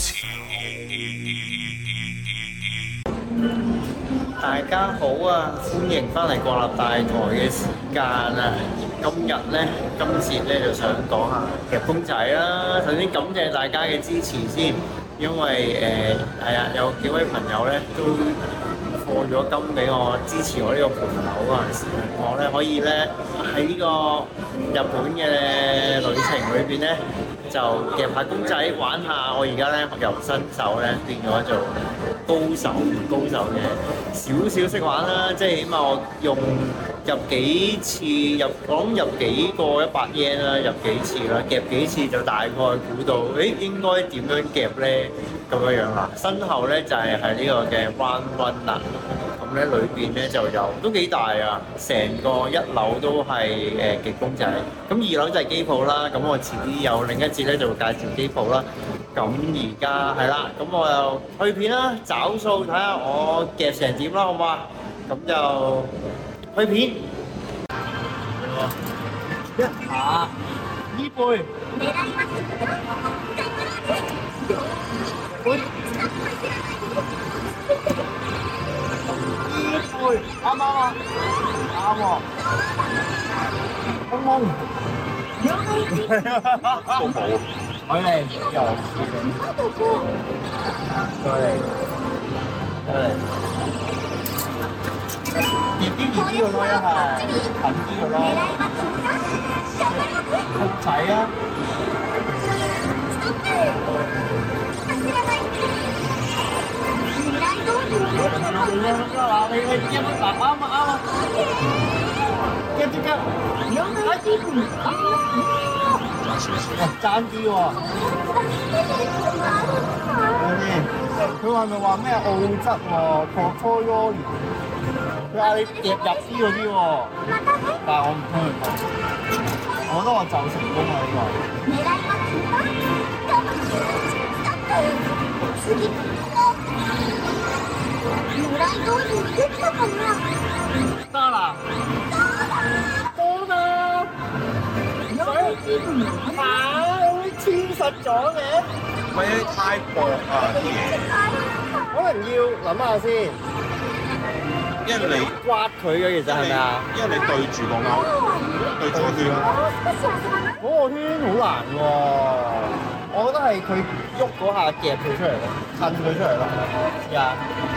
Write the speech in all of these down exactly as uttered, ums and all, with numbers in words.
大家好啊，歡迎翻嚟國立大台嘅時間啊！今日咧，今節咧就想講下夾公仔啦。首先感謝大家嘅支持先，因為誒係啊，有幾位朋友咧都課咗金俾我支持我呢個盤口嗰陣時，我咧可以咧喺呢個日本嘅旅程裏邊咧就夾下公仔玩下。我而家咧由新手咧變咗做高手高手嘅少少識玩啦，即係起碼我用入幾次入，我諗入幾個一百 yen 啦，入幾次啦，夾幾次就大概估到，誒應該點樣夾咧咁樣樣啦。身後咧就係喺呢個嘅 Round One 啦，咁咧裏邊咧就有都幾大啊，成個一樓都係誒夾公仔，咁二樓就係機鋪啦。咁我遲啲有另一節咧就會介紹機鋪啦。咁而家係啦，咁我又去片啦，找數睇下我夾成點啦，好嘛？咁就去片。一下依背，背，依背，啱唔啱啊？啱喎。空空。都冇。佢嚟又過嚟，過嚟，熱啲熱啲嘅咯，一係近啲嘅咯，公仔啊！你你夾乜嗱啱啊啱啊！夾住夾，哇，爭啲喎！睇先，佢話咪話咩澳質喎 p o r t o 佢話你夾入啲嗰啲喎，但係我唔聽佢講，我覺得我就成功啦呢個。得啦，得啦。嚇！好似黐實咗嘅， 唔係啊，太薄啊啲嘢， 可能要諗下先。 因為你刮佢嘅其實係咪啊？ 因為你對住個勾，對住個圈， 嗰個圈好難喎。我覺得係佢喐嗰下夾佢出嚟咯，襯佢出嚟咯。試下。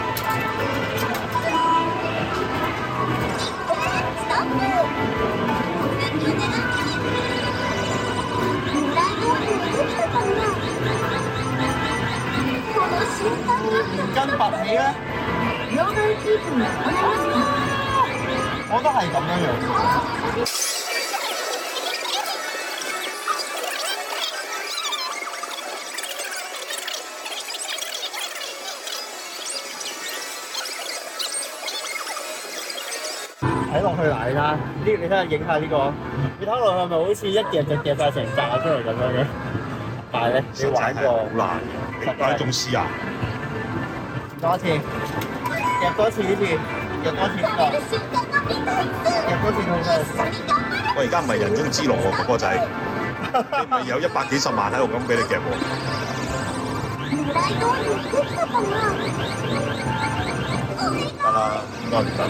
跟拔起咧，我都係咁樣樣。睇落去嗱，你睇下呢，你睇下影下呢個，你睇落去係咪好似一夾就夾晒成紮出嚟咁樣嘅？但係咧，你玩過好難，但係仲試啊？ 多一次，夾多一次呢次，夾多一次呢個，夾多一次好嘅。 我而家唔係人中之龍喎，哥哥仔，你咪有一百幾十萬喺度咁俾你夾喎。得啦，應該唔得。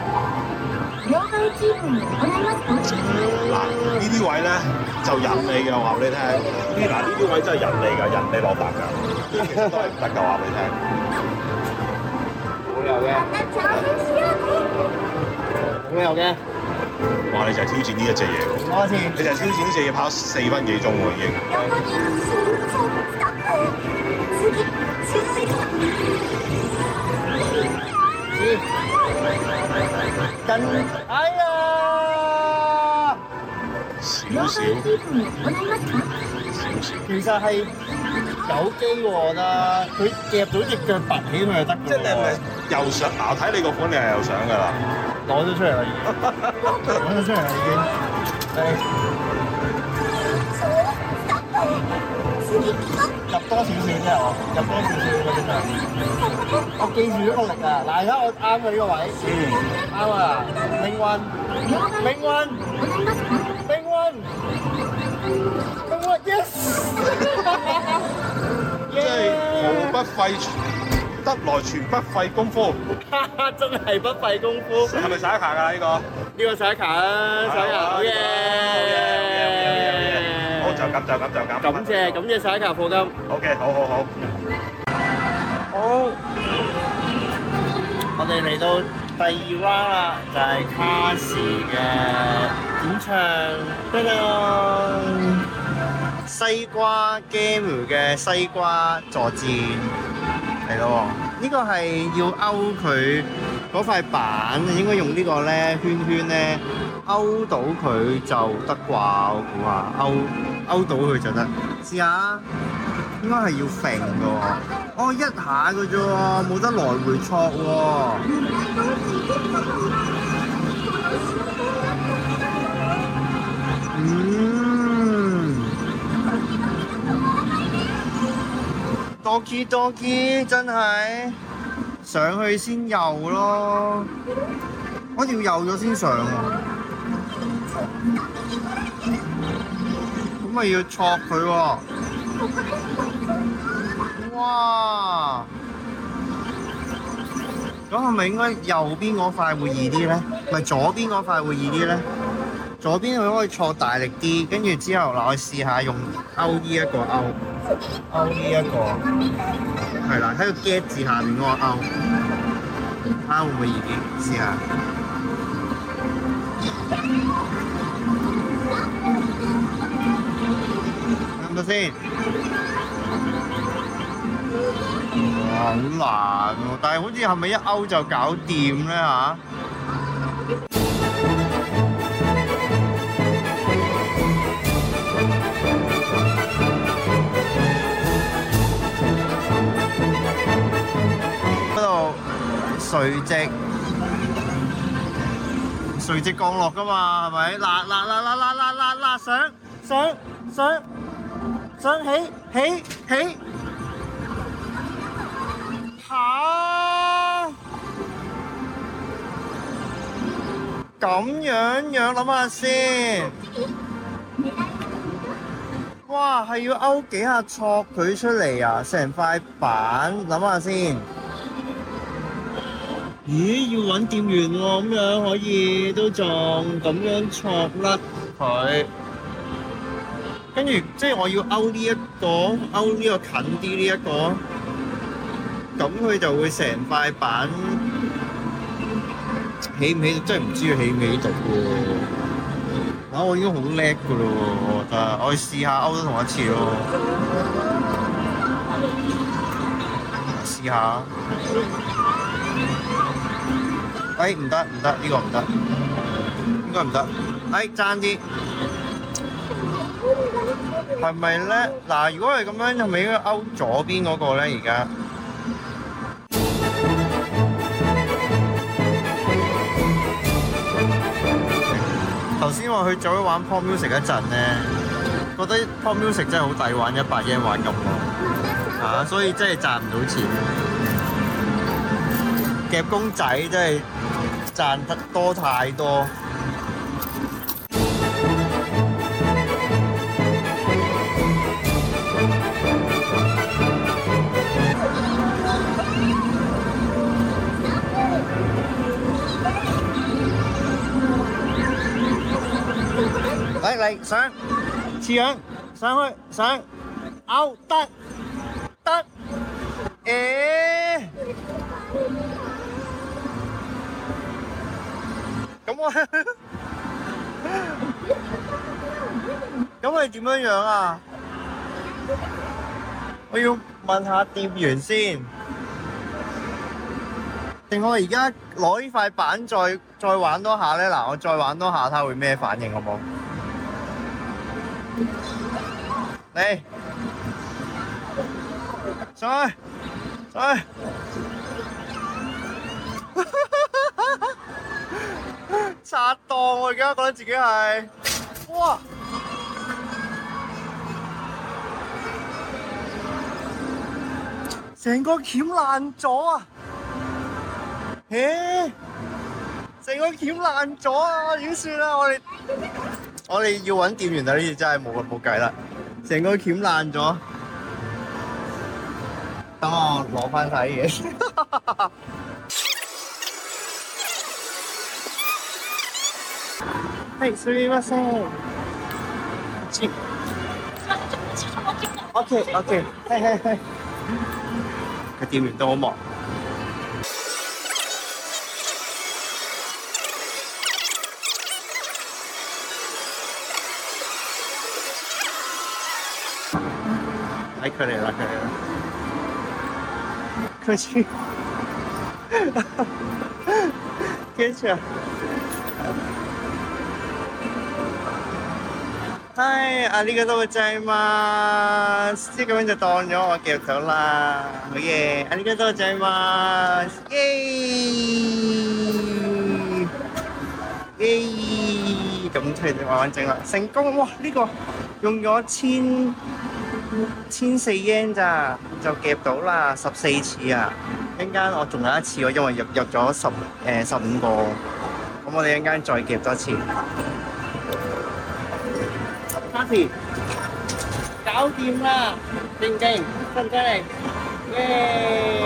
嗱，呢啲位咧就引你嘅，我話俾你聽。呢嗱呢啲位真係引你㗎，引你落達㗎。呢啲其實都係唔得㗎，話俾你聽。 冇有嘅，冇有嘅。 哇！你就係挑戰呢一隻嘢喎。 多一次。 你就係挑戰呢隻嘢跑四分幾鐘喎已經。跟，哎呀！ 少少，少少。 其實係有機喎啦，佢夾到隻腳拔起咪就得㗎。 即係你係咪又想？嗱，我睇你個款，你係又想㗎啦。 攞咗出嚟啦，已經攞咗出嚟啦，已經。入多少少啫，我入多少少嗰啲就，我記住咗個力啊！嗱，而家我啱佢呢個位，嗯，啱啊！命運，命運，命運，命運 ，yes！ 即係費，得來全不費工夫。 真係不費功夫。 係咪洗卡㗎呢個？ 呢個洗卡啦，洗卡好嘢！ 好就咁就咁就咁。 感謝感謝洗卡課金。 OK， 好好好。 好，我哋嚟到第二 round 啦，就係卡士嘅演唱，噔噔，西瓜 game 嘅西瓜助戰嚟咯喎，呢個係要勾佢嗰塊板，應該用呢個咧圈圈咧勾到佢就得啩，我估下勾勾到佢就得，試下。應該係要揈嘅喎，哦一下嘅啫喎，冇得來回戳喎。嗯 ，Doki Doki 真係上去先游咯，我哋要游咗先上喎，咁咪要戳佢喎。哇！咁係咪應該右邊嗰塊會易啲咧？咪左邊嗰塊會易啲咧？左邊佢可以錯大力啲，跟住之後嗱，我試下用勾呢一個勾，勾呢一個，係啦，喺個 get 字下面嗰個勾，睇下會唔會易啲？試下。係咪先？哇，好難喎！但係好似係咪一勾就搞掂咧嚇？嗰度垂直垂直降落㗎嘛，係咪？嗱嗱嗱嗱嗱嗱嗱嗱上上上上起起起！嚇！咁樣樣諗下先，哇！係要勾幾下戳佢出嚟啊！成塊板諗下先。咦？要揾店員喎，咁樣可以都仲咁樣戳甩佢。跟住即係我要勾呢一個，勾呢個近啲呢一個。咁佢就會成塊板起唔起？真係唔知佢起唔起到喎。啊，我已經好叻㗎咯喎，我覺得。我試下勾多同一次咯。試下。哎，唔得唔得，呢個唔得，應該唔得。哎，爭啲。係咪咧？嗱，如果係咁樣，係咪應該勾左邊嗰個咧？而家？頭先我去咗玩 Pop Music 一陣咧，覺得 Pop Music 真係好抵玩，一百yen玩咁耐嚇，所以真係賺唔到錢。夾公仔真係賺得多太多。嚟嚟上，似樣上去上，勾得得，誒，咁我咁係點樣樣啊？我要問下店員先，定我而家攞呢塊板再再玩多下咧？嗱，我再玩多下，睇下會咩反應好冇？嚟，上去，上去，拆檔我而家覺得自己係，哇！成個鉗爛咗啊！誒，成個鉗爛咗啊！點算啊？我哋我哋要揾店員啊！呢次真係冇冇計啦，成個鉗爛咗。 等我攞翻晒啲嘢。係，すみません。チ。OK OK， 係係係。個店員都好忙。睇佢嚟啦，佢嚟啦。佢去。跟住啊。嗨，ありがとうございます。即係咁樣就當咗我夾到啦，好嘢！ありがとうございます，耶耶！咁佢哋慢慢整啦，成功！哇，呢個用咗千千四 yen 咋，就夾到啦，十四次啊！一陣間我仲有一次，我因為入入咗十誒十五個，咁我哋一陣間再夾多次。Happy， 搞掂啦！靜靜，出唔出嚟？耶！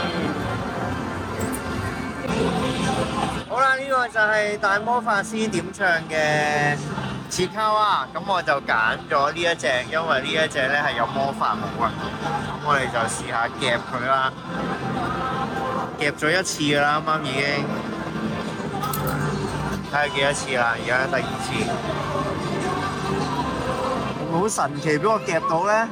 好啦，呢、這個就係大魔法師點唱嘅切卡哇，咁我就揀咗呢一隻，因為呢一隻咧係有魔法帽啊。咁我哋就試下夾佢啦，夾咗一次㗎啦，啱啱已經睇下幾多次啦，而家第二次。好神奇，俾我夾到咧！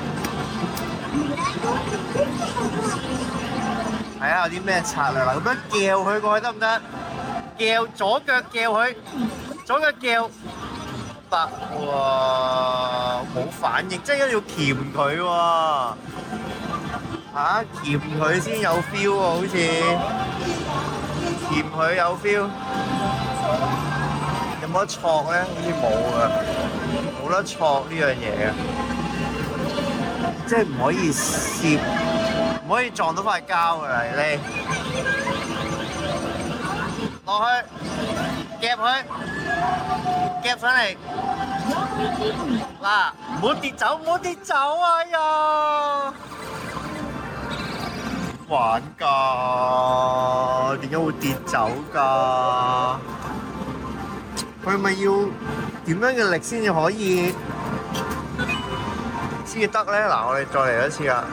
睇下有啲咩策略啦，咁樣撬佢過去得唔得？撬左腳撬佢，左腳撬得喎，冇反應，即係一定要鉗佢喎。嚇，鉗佢先有 feel 喎，好似鉗佢有 feel。有冇得戳咧？好似冇啊，冇得戳呢樣嘢啊！即係唔可以攝，唔可以撞到塊膠㗎啦，你落去夾佢，夾上嚟嗱，唔好跌走，唔好跌走啊呀！玩㗎，點解會跌走㗎？佢咪要點樣嘅力先至可以先至得咧？嗱，我哋再嚟一次啦。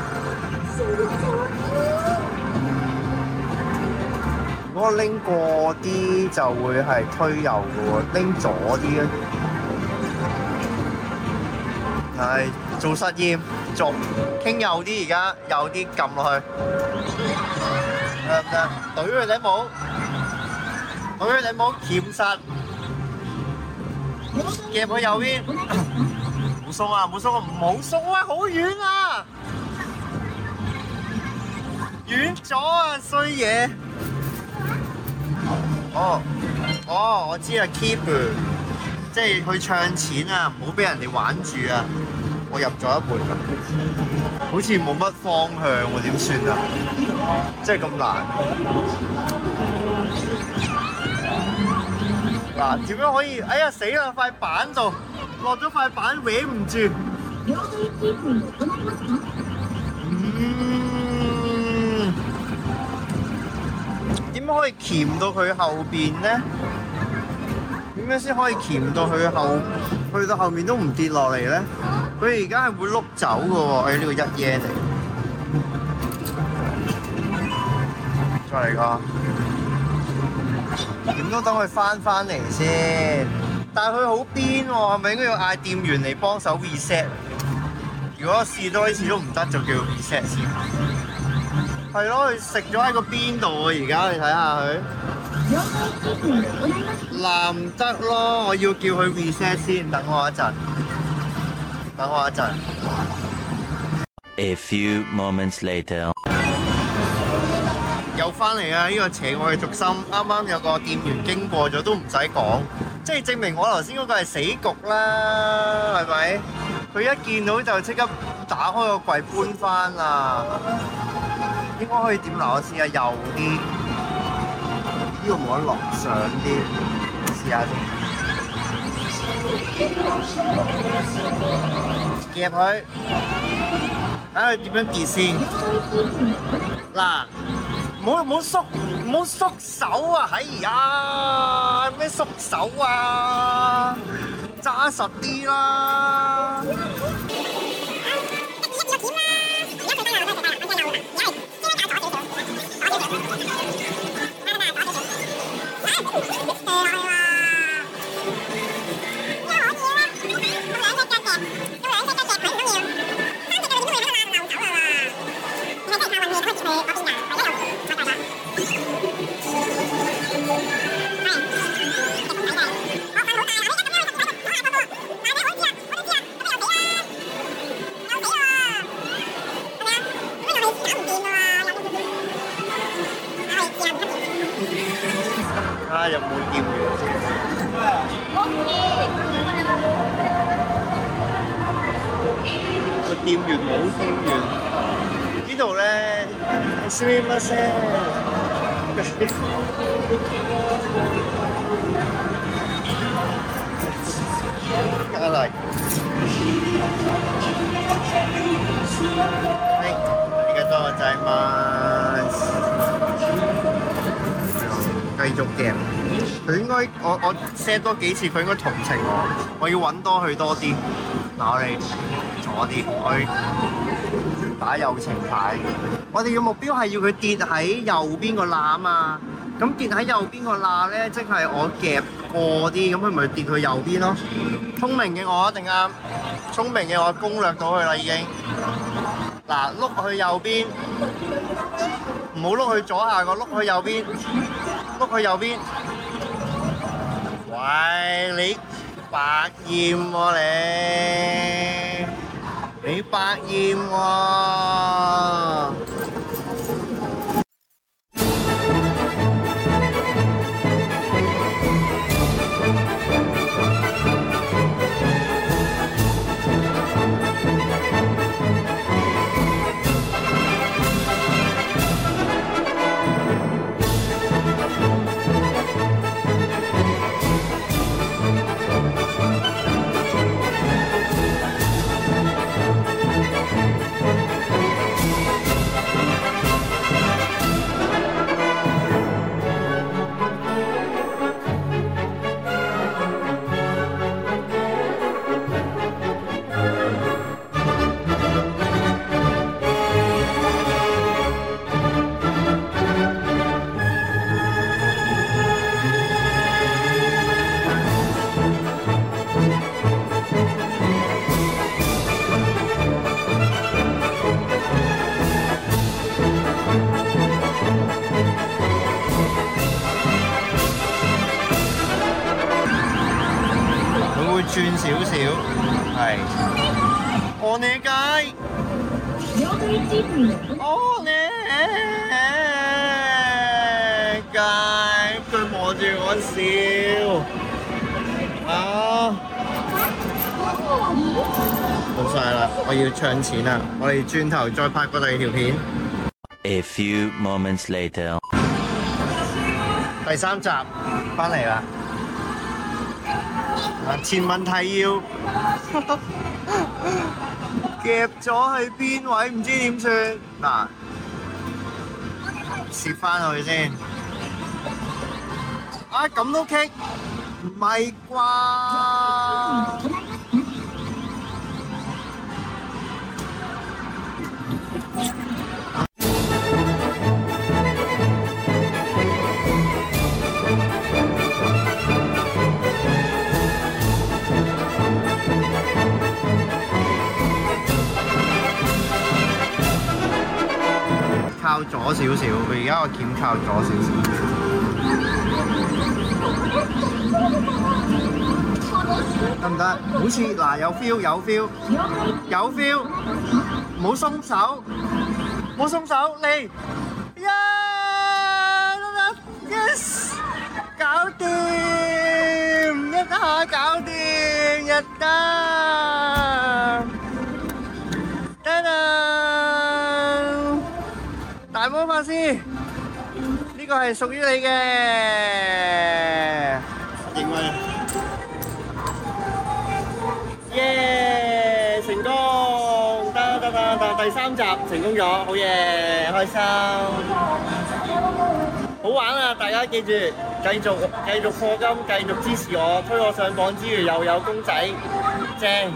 如果拎過啲就會係推右嘅喎，拎左啲咧，係做實驗，做傾右啲，而家右啲撳落去，得唔得？懟佢頂帽，懟佢頂帽，鉗實。夾佢右邊，唔好鬆啊！唔好鬆啊！唔好鬆啊！好遠啊！遠咗啊！衰嘢！哦哦，我知啊 ，keep， 即係去唱錢啊，唔好俾人哋玩住啊！我入咗一半啦，好似冇乜方向喎，點算啊？即係咁難。嗱，點樣可以？哎呀死啦！塊板度落咗塊板，搲唔住。嗯，點樣可以鉗到佢後邊咧？點樣先可以鉗到佢後，去到後面都唔跌落嚟咧？佢而家係會碌走嘅喎。哎，呢個一嘢嚟，再嚟個。點都等佢翻翻嚟先，但係佢好癲喎，係咪應該要嗌店員嚟幫手 reset？ 如果試多一次都唔得，就叫 reset 先。係咯，佢食咗喺個邊度啊！而家你睇下佢，嗱唔得咯，我要叫佢 reset 先，等我一陣，等我一陣。 A few moments later。 又翻嚟啊！呢個邪惡嘅軸心，啱啱有個店員經過咗都唔使講，即係證明我頭先嗰個係死局啦，係咪？佢一見到就即刻打開個櫃搬翻啦。應該可以點嗱？我試下右啲，呢個冇得落上啲，試下先。夾佢， 睇佢點樣跌先。嗱，唔好唔好縮唔好縮手啊！哎呀，咩縮手啊？揸實啲啦！睇下有冇店員先。個店員冇店員，呢度咧すみません。加嚟。はい、ありがとうございます。繼續夾，佢應該我我 set 多幾次，佢應該同情我，我要揾多佢多啲。嗱，我哋坐啲，我去打友情牌。我哋嘅目標係要佢跌喺右邊個罅啊！咁跌喺右邊個罅咧，即係我夾過啲，咁佢咪跌去右邊咯。聰明嘅我一定啱，聰明嘅我攻略到佢啦已經。嗱，碌去右邊，唔好碌去左下角，碌去右邊。碌去右邊，喂，你百厭喎你，你百厭喎。轉少少，係。我呢街，我呢街，佢望住我笑，啊！冇晒啦，我要唱錢啦，我哋轉頭再拍個第二條片。 A few moments later， 第三集翻嚟啦。前問題要夾咗去邊位，唔知點算。嗱，攝翻去先。啊，咁都棘，唔係啩？靠左少少，佢而家個鉗靠左少少。得唔得？好似嗱有 feel 有 feel 有 feel， 唔好鬆手，唔好鬆手嚟，呀得得 ，yes， 搞掂，一下搞掂，一得，得啦！大魔法師，呢個係屬於你嘅。影威，耶！成功，得得得得得，第三集成功咗，好嘢，開心，好玩啊！大家記住，繼續繼續課金，繼續支持我，推我上榜之餘又有公仔，正。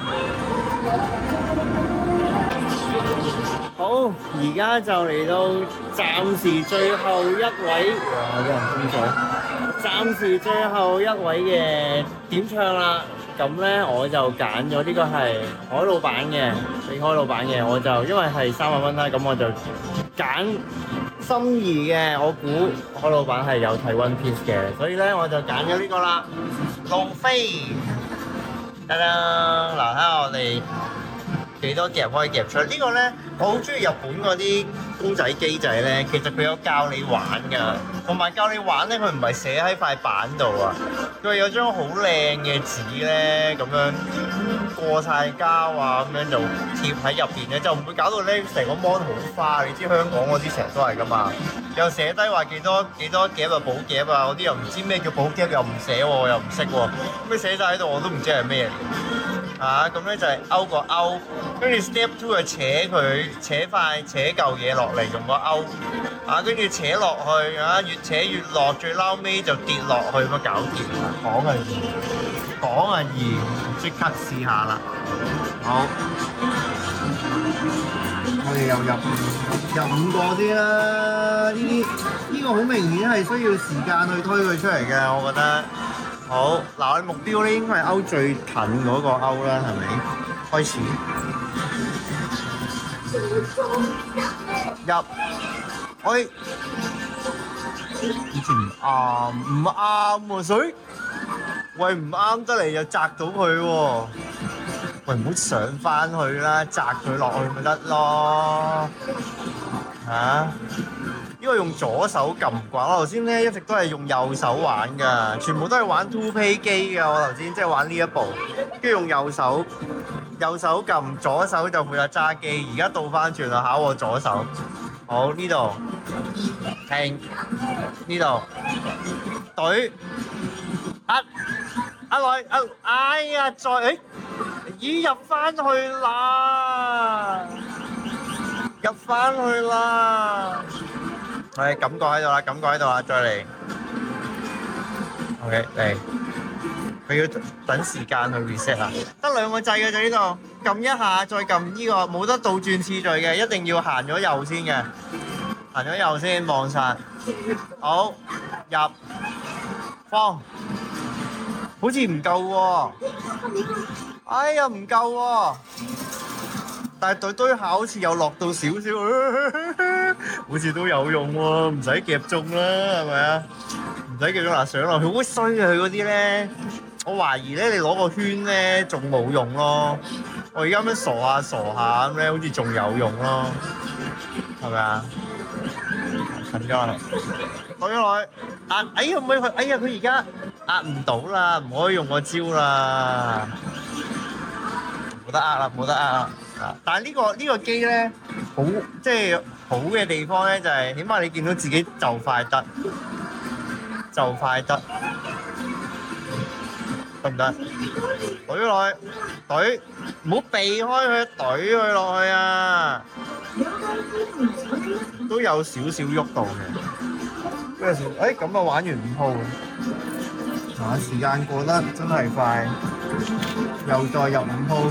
好，而家就嚟到暫時最後一位，哇！啲人風水，暫時最後一位嘅點唱啦。咁咧我就揀咗呢個係海老版嘅，俾海老版嘅，我就因為係三百蚊啦，咁我就揀心儀嘅。我估海老版係有睇 One Piece 嘅，所以咧我就揀咗呢個啦，路飛。得啦，嗱睇下我哋幾多夾可以夾出嚟。呢個咧我好中意日本嗰啲公仔機仔咧，其實佢有教你玩㗎，同埋教你玩咧，佢唔係寫喺塊板度啊，佢有張好靚嘅紙咧，咁樣過晒膠啊，咁樣就貼喺入邊咧，就唔會搞到咧成個 mon 好花。你知香港嗰啲成日都係㗎嘛，又寫低話幾多幾多夾啊，寶夾啊，嗰啲又唔知咩叫寶夾，又唔寫喎，我又唔識喎，咁你寫晒喺度我都唔知係咩嚟。嚇咁咧就係勾個勾，跟住 step two 就扯佢，扯塊扯嚿嘢落嚟用個勾，啊跟住扯落去，啊越扯越落，最撈尾就跌落去咁搞掂啦。講係易，講係易，即刻試下啦。好，我哋又入入五個先啦。呢啲呢個好明顯係需要時間去推佢出嚟嘅，我覺得。好，嗱我哋目標咧應該係勾最近嗰個勾啦，係咪？開始入，喂，好似唔啱，唔啱喎水，喂唔啱得嚟又擲到佢喎，喂唔好上翻去啦，擲佢落去咪得咯，嚇？呢個用左手撳唔慣，我頭先咧一直都係用右手玩㗎，全部都係玩 two play 機㗎。我頭先即係玩呢一部，跟住用右手，右手撳，左手就負責揸機。而家倒翻轉啦，考我左手。好，呢度停，呢度隊，壓壓落去，哎呀再誒，咦入翻去啦，入翻去啦。係感覺喺度啦，感覺喺度啦，再嚟。OK，嚟。佢要等時間去 reset 啊。得兩個掣嘅就呢度，撳一下再撳呢個，冇得倒轉次序嘅，一定要行咗右先嘅。行咗右先望晒。好，入，放。好似唔夠喎。哎呀，唔夠喎。但係對堆下好似又落到少少，好似都有用喎，唔使夾中啦，係咪啊？唔使夾中嗱，上落去好衰啊！佢嗰啲咧，我懷疑咧，你攞個圈咧仲冇用咯。我而家咁樣傻下傻下咁咧，好似仲有用咯，係咪啊？近咗嚟，倒咗落去，壓哎呀唔可以，哎呀佢而家壓唔到啦，唔可以用個招啦，冇得壓啦，冇得壓啦。但係呢個呢個機咧，好即係好嘅地方咧，就係起碼你見到自己就快得，就快得，得唔得？懟落去，懟，唔好避開佢，懟佢落去啊！都有少少喐到嘅。嗰陣時，誒咁啊玩完五鋪，啊時間過得真係快，又再入五鋪。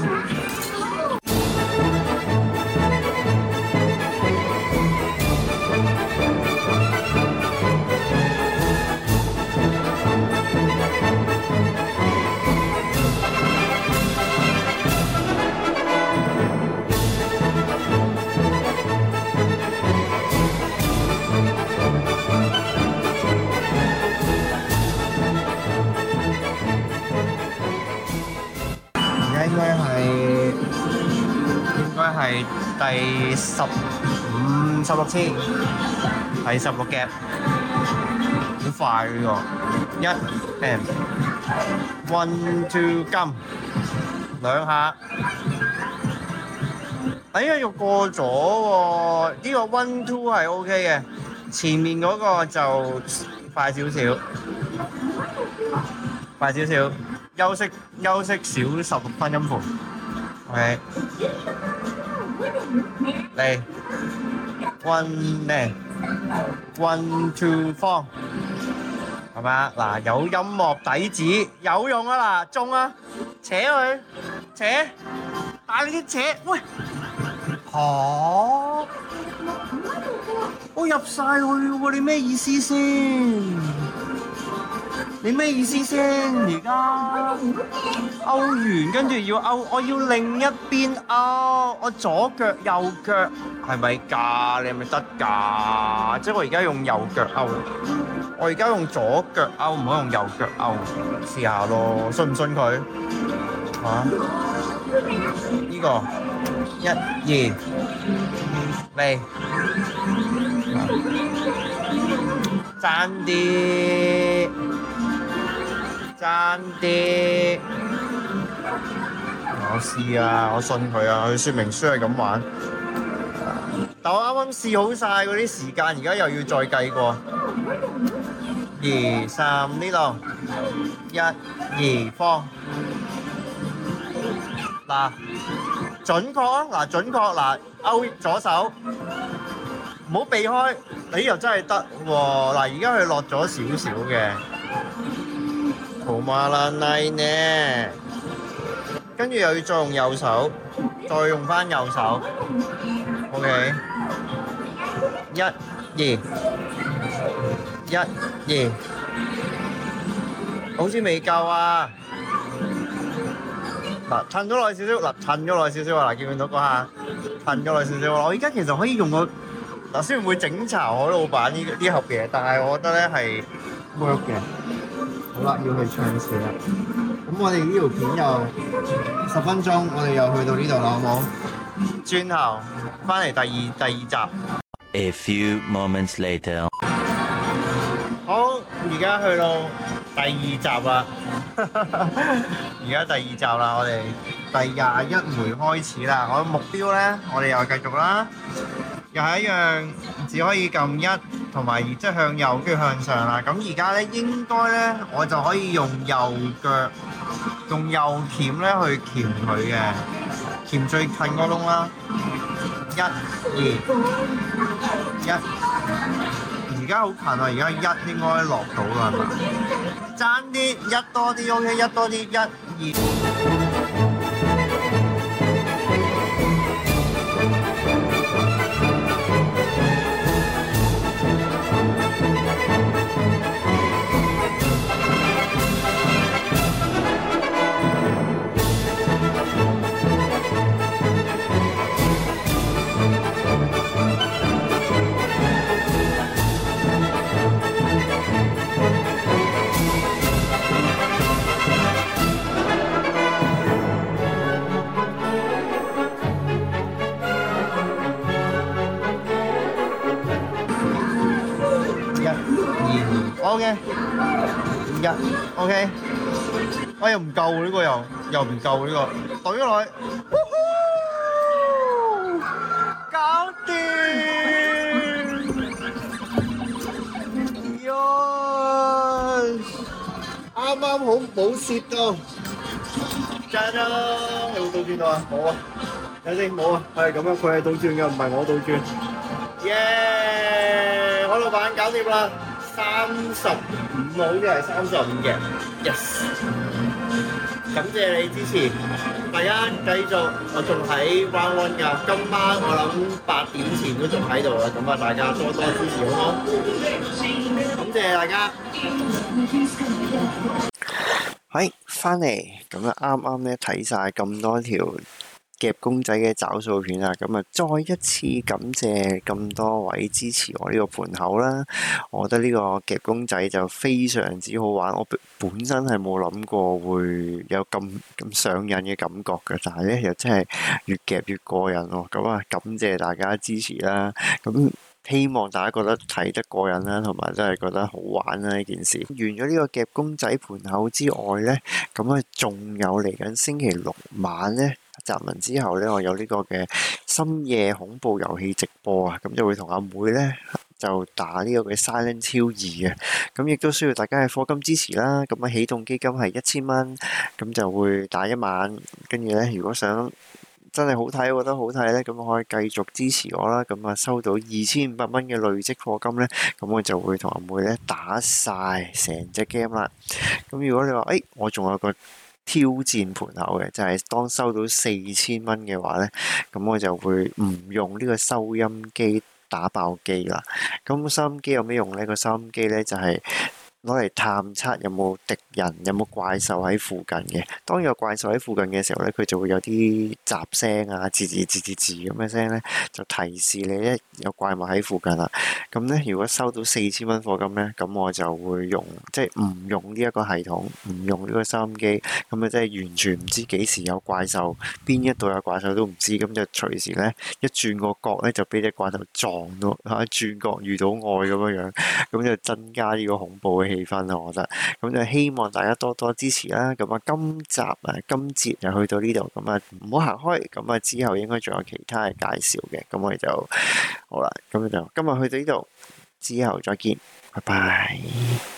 應該係應該係第十五、十六次，係十六夾，好快呢個。一 and one two 金兩下，哎呀又過咗喎！呢個 one two 係 OK 嘅，前面嗰個就快少少，快少少。休息休息少十六分音符 ，OK。 嚟 one 嚟 one two four 係咪啊？嗱，有音樂底子有用啊！嗱，中啊，扯佢扯，大力啲扯，喂嚇！我入晒去喎，你咩意思先？你咩意思先？而家勾完，跟住要勾，我要另一邊勾，我左腳右腳係咪㗎？你係咪得㗎？即係我而家用右腳勾，我而家用左腳勾，唔可以用右腳勾，試下咯，信唔信佢？嚇？呢個一二嚟。爭啲，爭啲，我試啊，我信佢啊，佢說明書係咁玩。但我啱啱試好晒嗰啲時間，而家又要再計過。二三呢度，一二方。嗱，準確啊！嗱，準確嗱，勾左手。唔好避開，你又真係得喎！嗱，而家佢落咗少少嘅，圖馬蘭尼呢，跟住又要再用右手，再用翻右手 ，OK， 一、二，一、二，好似未夠啊！嗱，褪咗落去少少，嗱，褪咗落去少少啊！嗱，見唔見到嗰下？褪咗落去少少，我而家其實可以用個。嗱，雖然會整巢海老闆呢呢盒嘢，但係我覺得咧係 work 嘅。好啦，要去唱詞啦。咁我哋呢條片又十分鐘，我哋又去到呢度啦，好冇？轉頭翻嚟第二第二集。 A few moments later. 好，而家去到第二集啦。而家第二集啦，我哋第廿一回開始啦。我目標咧，我哋又繼續啦。又係一樣，只可以撳一同埋即係向右跟住向上啦。咁而家咧應該咧，我就可以用右腳用右鉗咧去鉗佢嘅，鉗最近個窿啦。一、二、一，而家好近啊！而家一應該落到啦，係嘛？爭啲一多啲 ，OK， 一多啲，一、二。O K， 一 O K， 我又唔夠呢個又又唔夠呢個，懟咗落去，搞掂，喲，啱啱好冇蝕到，짜잔，有冇倒轉到啊？冇啊，睇先冇啊，係咁樣，佢係倒轉嘅，唔係我倒轉，耶，海老闆搞掂啦！三十五好似係三十五嘅 ，yes， 感謝你支持，大家繼續，我仲喺 round one 㗎，今晚我諗八點前都仲喺度啦，咁啊大家多多支持好唔好？感謝大家。係翻嚟，咁啊啱啱咧睇晒咁多條夾公仔嘅找數片啊，咁啊再一次感謝咁多位支持我呢個盤口啦。我覺得呢個夾公仔就非常之好玩，我本身係冇諗過會有咁咁上癮嘅感覺嘅，但係咧又真係越夾越過癮喎。咁啊感謝大家支持啦，咁希望大家覺得睇得過癮啦，同埋真係覺得好玩啦呢件事。完咗呢個夾公仔盤口之外咧，咁啊仲有嚟緊星期六晚咧。集文之後咧，我有呢個嘅深夜恐怖遊戲直播啊，咁就會同阿妹咧就打呢個嘅 Silent Hill 二嘅，咁亦都需要大家嘅課金支持啦。咁啊，起動基金係一千蚊，咁就會打一晚。跟住咧，如果想真係好睇，我覺得好睇咧，咁可以繼續支持我啦。咁啊收到二千五百蚊嘅累積課金咧，咁我就會同阿妹咧打晒成隻 game 啦。咁如果你話誒、欸，我仲有個挑戰盤口嘅，就係、是、當收到四千蚊嘅話咧，咁我就會唔用呢個收音機打爆機啦。咁收音機有咩用咧？個收音機咧就係攞嚟探測有冇敵人、有冇怪獸喺附近嘅。當有怪獸喺附近嘅時候咧，佢就會有啲雜聲啊、吱吱吱吱吱咁嘅聲咧，就提示你咧有怪物喺附近啦。咁咧，如果收到四千蚊課金咧，咁我就會用即係唔用呢一個系統，唔用呢個收音機，咁啊即係完全唔知幾時有怪獸，邊一度有怪獸都唔知，咁就隨時咧一轉個角咧就俾隻怪獸撞到嚇，轉角遇到愛咁樣樣，咁就增加呢個恐怖嘅氣氛啊！我覺得，咁就希望大家多多支持啦。咁啊，今集啊，今節就去到呢度，咁啊唔好行開，咁啊之後應該仲有其他嘅介紹嘅，咁我哋就好啦，咁就今日去到呢度，之後再見，拜拜。